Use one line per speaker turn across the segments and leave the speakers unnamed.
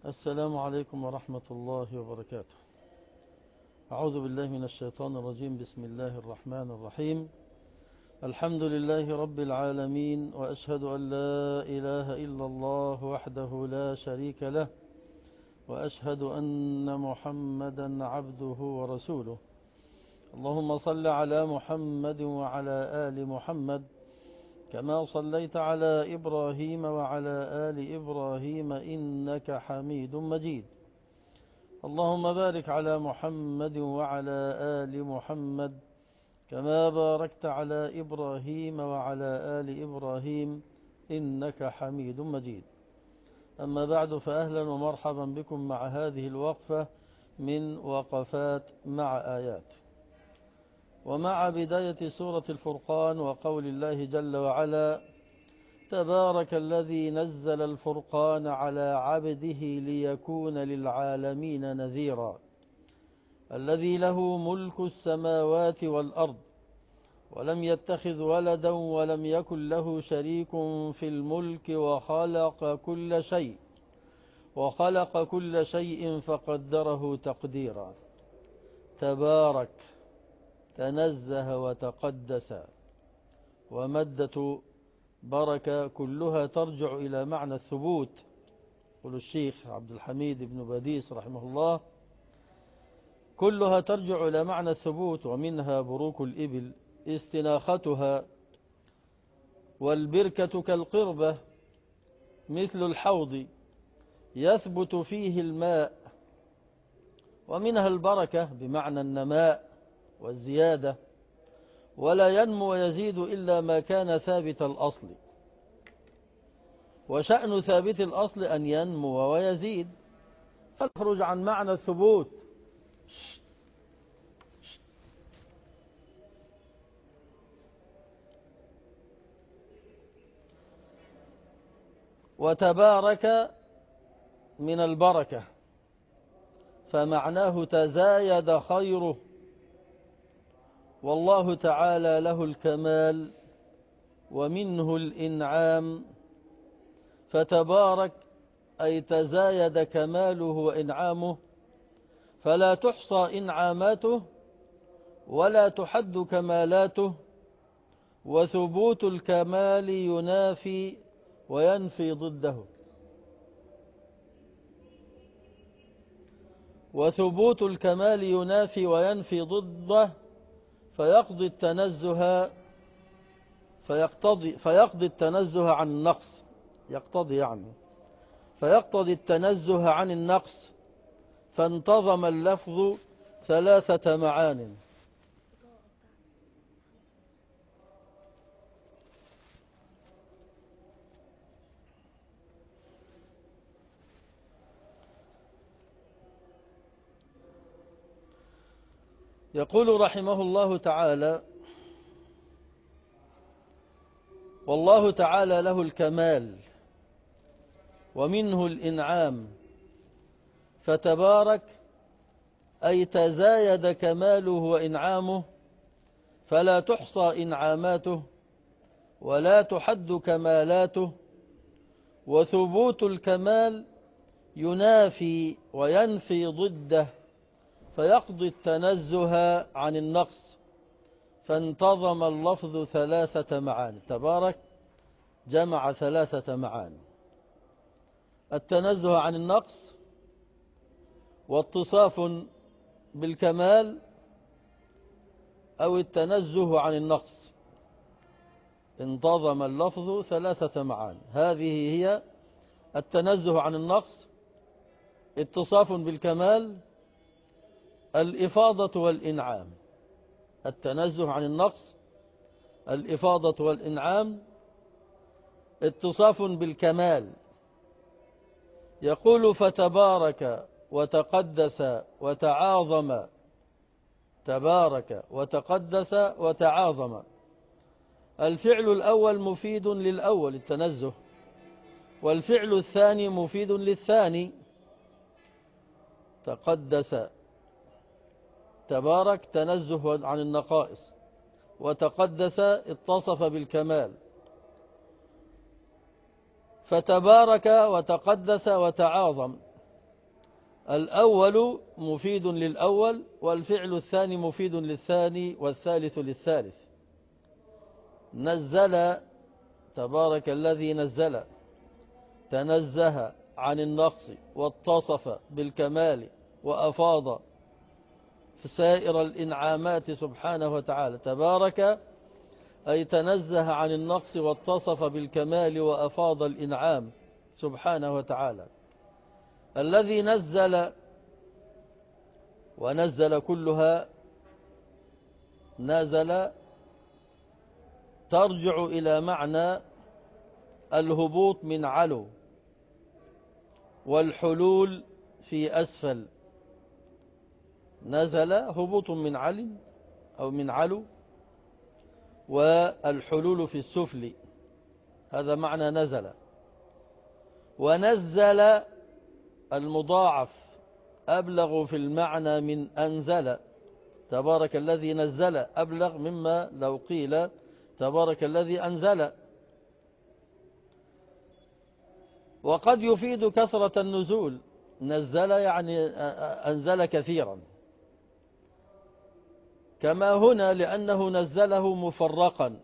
السلام عليكم ورحمة الله وبركاته. أعوذ بالله من الشيطان الرجيم. بسم الله الرحمن الرحيم. الحمد لله رب العالمين، وأشهد أن لا إله إلا الله وحده لا شريك له، وأشهد أن محمدا عبده ورسوله. اللهم صل على محمد وعلى آل محمد كما صليت على إبراهيم وعلى آل إبراهيم إنك حميد مجيد. اللهم بارك على محمد وعلى آل محمد كما باركت على إبراهيم وعلى آل إبراهيم إنك حميد مجيد. أما بعد، فأهلا ومرحبا بكم مع هذه الوقفة من وقفات مع آيات، ومع بداية سورة الفرقان وقول الله جل وعلا: تبارك الذي نزل الفرقان على عبده ليكون للعالمين نذيرا، الذي له ملك السماوات والأرض ولم يتخذ ولدا ولم يكن له شريك في الملك وخلق كل شيء فقدره تقديرا. تبارك، تنزه وتقدس، ومدة بركة كلها ترجع إلى معنى الثبوت. يقول الشيخ عبد الحميد بن باديس رحمه الله: كلها ترجع إلى معنى الثبوت، ومنها بروك الإبل استناختها، والبركة كالقربة مثل الحوض يثبت فيه الماء، ومنها البركة بمعنى النماء والزيادة، ولا ينمو ويزيد إلا ما كان ثابت الأصل، وشأن ثابت الأصل أن ينمو ويزيد، فنخرج عن معنى الثبوت. وتبارك من البركة، فمعناه تزايد خيره، والله تعالى له الكمال ومنه الإنعام، فتبارك أي تزايد كماله وإنعامه، فلا تحصى إنعاماته ولا تحد كمالاته، وثبوت الكمال ينافي وينفي ضده، وثبوت الكمال ينافي وينفي ضده، فيقضي التنزه عن النقص، فيقتضي التنزه عن النقص، فانتظم اللفظ 3 معان. يقول رحمه الله تعالى: والله تعالى له الكمال ومنه الإنعام، فتبارك أي تزايد كماله وإنعامه، فلا تحصى إنعاماته ولا تحد كمالاته، وثبوت الكمال ينافي وينفي ضده، فيقضي التنزه عن النقص، فانتظم اللفظ 3 معاني. تبارك جمع 3 معاني: التنزه عن النقص، واتصاف بالكمال، أو التنزه عن النقص. انتظم اللفظ 3 معاني. هذه هي: التنزه عن النقص، اتصاف بالكمال، الإفاضة والإنعام. التنزه عن النقص، الإفاضة والإنعام، اتصاف بالكمال. يقول: فتبارك وتقدس وتعاظم. تبارك وتقدس وتعاظم. الفعل الأول مفيد للأول التنزه، والفعل الثاني مفيد للثاني. تقدس، تبارك تنزه عن النقائص، وتقدس اتصف بالكمال. فتبارك وتقدس وتعاظم الأول مفيد للأول، والفعل الثاني مفيد للثاني، والثالث للثالث. نزل، تبارك الذي نزل، تنزه عن النقص واتصف بالكمال وأفاض في سائر الإنعامات سبحانه وتعالى. تبارك أي تنزه عن النقص واتصف بالكمال وأفاض الإنعام سبحانه وتعالى. الذي نزل، ونزل كلها نزل ترجع إلى معنى الهبوط من علو، والحلول في أسفل. نزل هبوط من علو أو من علو، والحلول في السفل، هذا معنى نزل. ونزل المضاعف أبلغ في المعنى من أنزل. تبارك الذي نزل أبلغ مما لو قيل تبارك الذي أنزل. وقد يفيد كثرة النزول، نزل يعني أنزل كثيرا، كما هنا لأنه نزله مفرقا.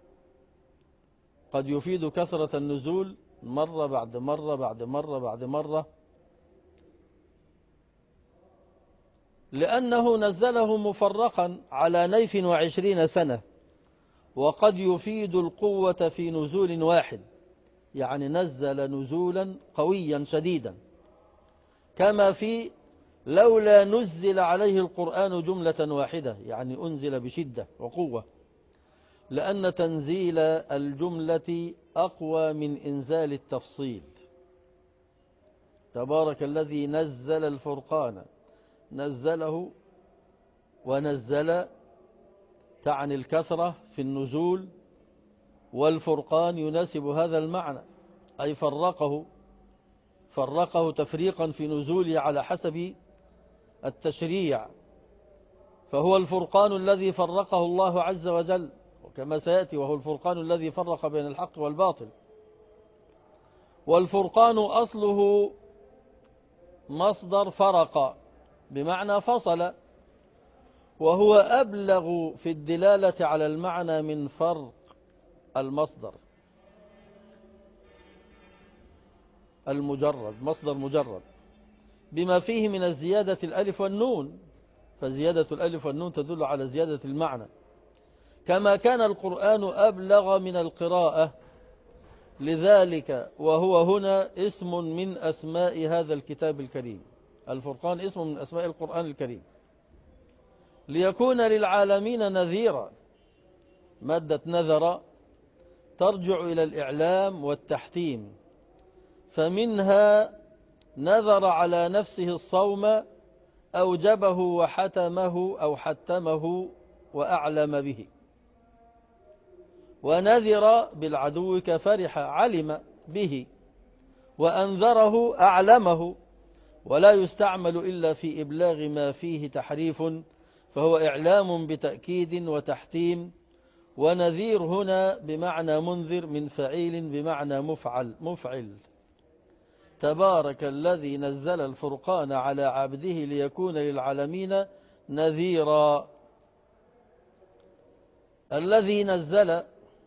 قد يفيد كثرة النزول مرة بعد مرة بعد مرة بعد مرة، لأنه نزله مفرقا على 22 سنة. وقد يفيد القوة في نزول واحد، يعني نزل نزولا قويا شديدا، كما في لولا نزل عليه القرآن جملة واحدة، يعني أنزل بشدة وقوة، لأن تنزيل الجملة أقوى من إنزال التفصيل. تبارك الذي نزل الفرقان، نزله ونزل تعني الكثرة في النزول، والفرقان يناسب هذا المعنى، أي فرقه تفريقا في نزوله على حسب التشريع، فهو الفرقان الذي فرقه الله عز وجل، وكما سيأتي وهو الفرقان الذي فرق بين الحق والباطل. والفرقان أصله مصدر فرق بمعنى فصل، وهو أبلغ في الدلالة على المعنى من فرق المصدر المجرد، مصدر مجرد، بما فيه من الزيادة الألف والنون، فزيادة الألف والنون تدل على زيادة المعنى. كما كان القرآن أبلغ من القراءة، لذلك وهو هنا اسم من أسماء هذا الكتاب الكريم. الفرقان اسم من أسماء القرآن الكريم، ليكون للعالمين نذيرا. مادة نذر ترجع إلى الإعلام والتحتيم، فمنها نذر على نفسه الصوم أوجبه وحتمه أو حتمه وأعلم به. ونذر بالعدو كفرح علم به، وأنذره أعلمه. ولا يستعمل إلا في إبلاغ ما فيه تحريف، فهو إعلام بتأكيد وتحتيم. ونذير هنا بمعنى منذر من فعيل بمعنى مفعل. تبارك الذي نزل الفرقان على عبده ليكون للعالمين نذيرا. الذي نزل،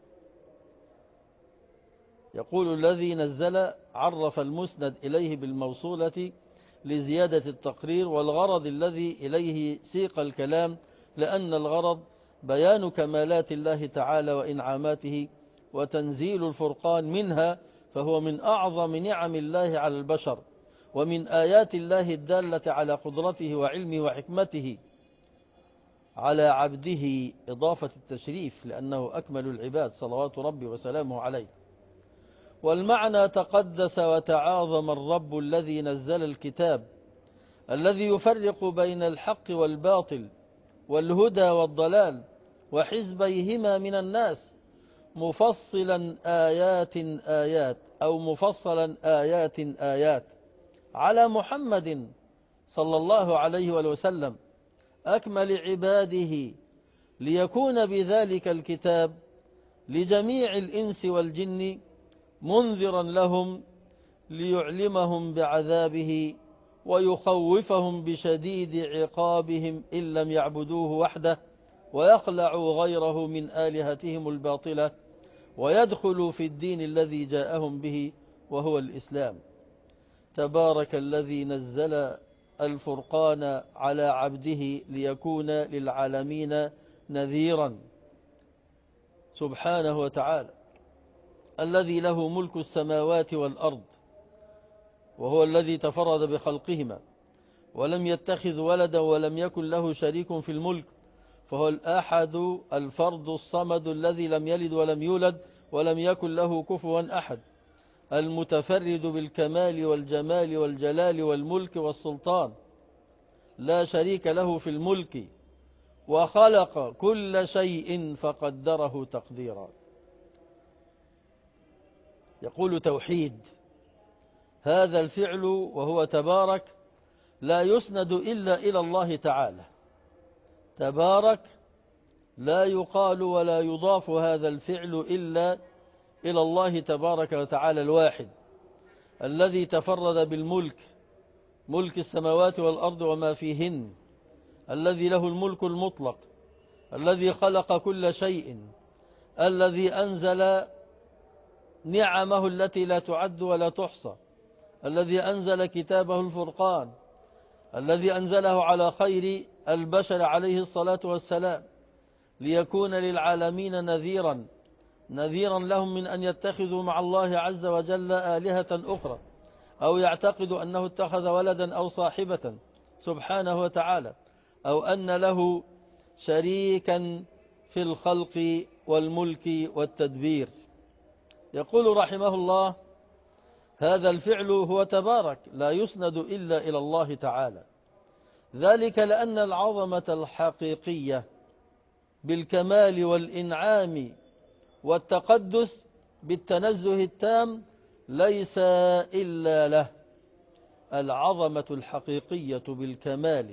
يقول الذي نزل عرف المسند إليه بالموصولة لزيادة التقرير، والغرض الذي إليه سيق الكلام، لأن الغرض بيان كمالات الله تعالى وإنعاماته، وتنزيل الفرقان منها، فهو من أعظم نعم الله على البشر، ومن آيات الله الدالة على قدرته وعلمه وحكمته على عبده، إضافة التشريف لأنه أكمل العباد صلوات ربي وسلامه عليه. والمعنى تقدس وتعاظم الرب الذي نزل الكتاب، الذي يفرق بين الحق والباطل والهدى والضلال وحزبيهما من الناس، مفصلا آيات أو مفصلا آيات على محمد صلى الله عليه وسلم أكمل عباده، ليكون بذلك الكتاب لجميع الإنس والجن منذرا لهم، ليعلمهم بعذابه ويخوفهم بشديد عقابهم إن لم يعبدوه وحده ويخلعوا غيره من آلهتهم الباطلة ويدخلوا في الدين الذي جاءهم به وهو الإسلام. تبارك الذي نزل الفرقان على عبده ليكون للعالمين نذيرا سبحانه وتعالى، الذي له ملك السماوات والأرض، وهو الذي تفرد بخلقهما ولم يتخذ ولدا ولم يكن له شريك في الملك، فهو الأحد الفرد الصمد الذي لم يلد ولم يولد ولم يكن له كفوا أحد، المتفرد بالكمال والجمال والجلال والملك والسلطان، لا شريك له في الملك، وخلق كل شيء فقدره تقديرا. يقول توحيد هذا الفعل وهو تبارك لا يسند إلا إلى الله تعالى. تبارك لا يقال ولا يضاف هذا الفعل إلا إلى الله تبارك وتعالى الواحد الذي تفرد بالملك، ملك السماوات والأرض وما فيهن، الذي له الملك المطلق، الذي خلق كل شيء، الذي أنزل نعمه التي لا تعد ولا تحصى، الذي أنزل كتابه الفرقان، الذي أنزله على خير البشر عليه الصلاة والسلام ليكون للعالمين نذيرا، نذيرا لهم من أن يتخذوا مع الله عز وجل آلهة أخرى أو يعتقدوا أنه اتخذ ولدا أو صاحبة سبحانه وتعالى، أو أن له شريكا في الخلق والملك والتدبير. يقول رحمه الله هذا الفعل هو تبارك لا يسند إلا إلى الله تعالى، ذلك لأن العظمة الحقيقية بالكمال والإنعام والتقدس بالتنزه التام ليس إلا له. العظمة الحقيقية بالكمال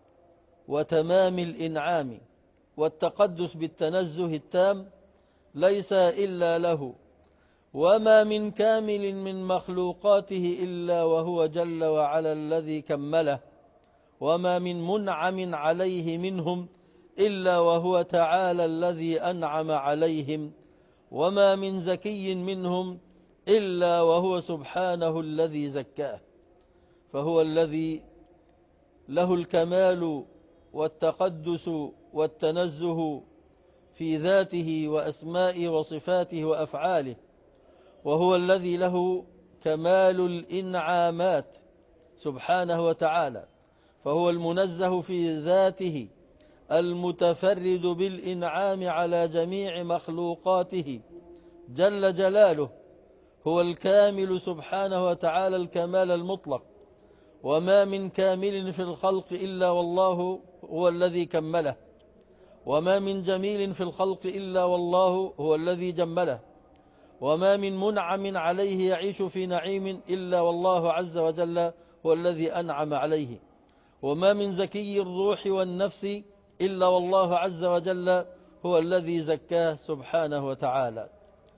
وتمام الإنعام والتقدس بالتنزه التام ليس إلا له، وما من كامل من مخلوقاته إلا وهو جل وعلا الذي كمله، وما من منعم عليه منهم إلا وهو تعالى الذي أنعم عليهم، وما من زكي منهم إلا وهو سبحانه الذي زكاه، فهو الذي له الكمال والتقدس والتنزه في ذاته وأسمائه وصفاته وأفعاله، وهو الذي له كمال الإنعامات سبحانه وتعالى، فهو المنزه في ذاته المتفرد بالإنعام على جميع مخلوقاته جل جلاله، هو الكامل سبحانه وتعالى الكمال المطلق، وما من كامل في الخلق إلا والله هو الذي كمله، وما من جميل في الخلق إلا والله هو الذي جمله، وما من منعم عليه يعيش في نعيم إلا والله عز وجل هو الذي أنعم عليه، وما من زكي الروح والنفس إلا والله عز وجل هو الذي زكاه سبحانه وتعالى.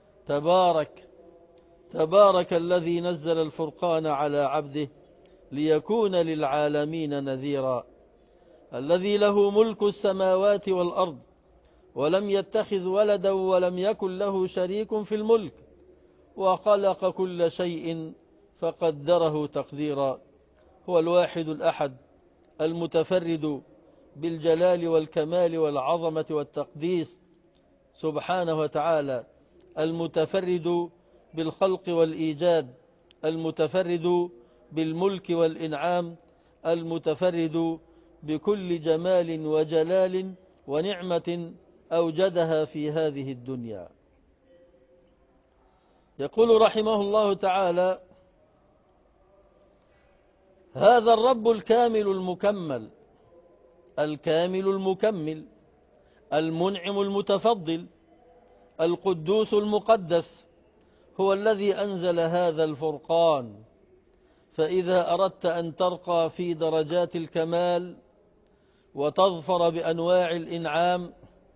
تبارك الذي نزل الفرقان على عبده ليكون للعالمين نذيرا، الذي له ملك السماوات والأرض ولم يتخذ ولدا ولم يكن له شريك في الملك، وخلق كل شيء فقدره تقديرا. هو الواحد الأحد المتفرد بالجلال والكمال والعظمة والتقديس سبحانه وتعالى، المتفرد بالخلق والإيجاد، المتفرد بالملك والإنعام، المتفرد بكل جمال وجلال ونعمة أوجدها في هذه الدنيا. يقول رحمه الله تعالى هذا الرب الكامل المكمل، الكامل المكمل، المنعم المتفضل، القدوس المقدس، هو الذي أنزل هذا الفرقان. فإذا أردت أن ترقى في درجات الكمال وتظفر بأنواع الإنعام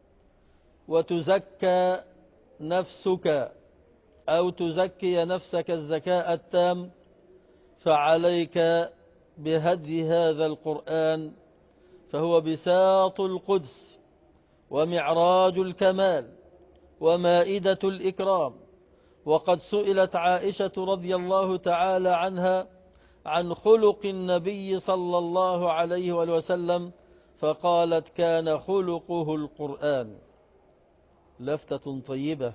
وتزكى نفسك أو تزكي نفسك الزكاء التام، فعليك بهدي هذا القرآن فهو بساط القدس ومعراج الكمال ومائدة الإكرام. وقد سئلت عائشة رضي الله تعالى عنها عن خلق النبي صلى الله عليه وسلم فقالت كان خلقه القرآن. لفتة طيبة.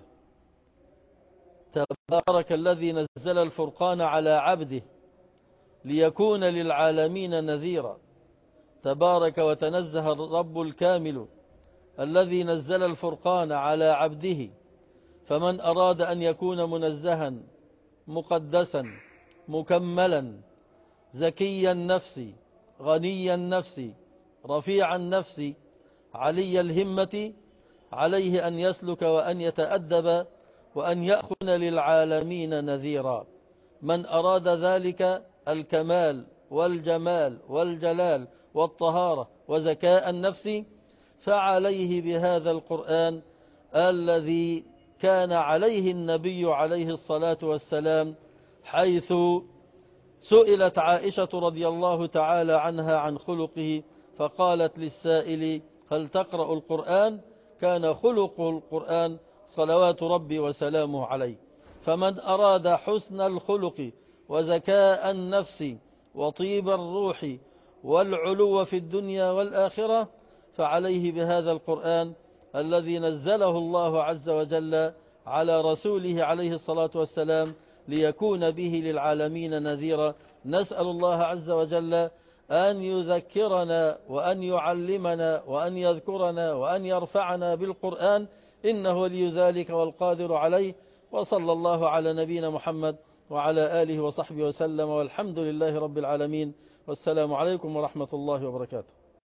تبارك الذي نزل الفرقان على عبده ليكون للعالمين نذيرا. تبارك وتنزه الرب الكامل الذي نزل الفرقان على عبده، فمن أراد أن يكون منزها مقدسا مكملا زكي النفس غني النفس رفيع النفس علي الهمة، عليه أن يسلك وأن يتأدب وأن يأخذ للعالمين نذيرا. من أراد ذلك الكمال والجمال والجلال والطهارة وزكاء النفس فعليه بهذا القرآن الذي كان عليه النبي عليه الصلاة والسلام، حيث سئلت عائشة رضي الله تعالى عنها عن خلقه فقالت للسائل هل تقرأ القرآن؟ كان خلق القرآن صلوات ربي وسلامه عليه. فمن أراد حسن الخلق وزكاء النفس وطيب الروح والعلو في الدنيا والآخرة فعليه بهذا القرآن الذي نزله الله عز وجل على رسوله عليه الصلاة والسلام ليكون به للعالمين نذيرا. نسأل الله عز وجل أن يذكرنا وأن يعلمنا وأن يذكرنا وأن يرفعنا بالقرآن، إنه ولي ذلك والقادر عليه. وصلى الله على نبينا محمد وعلى آله وصحبه وسلم، والحمد لله رب العالمين، والسلام عليكم ورحمة الله وبركاته.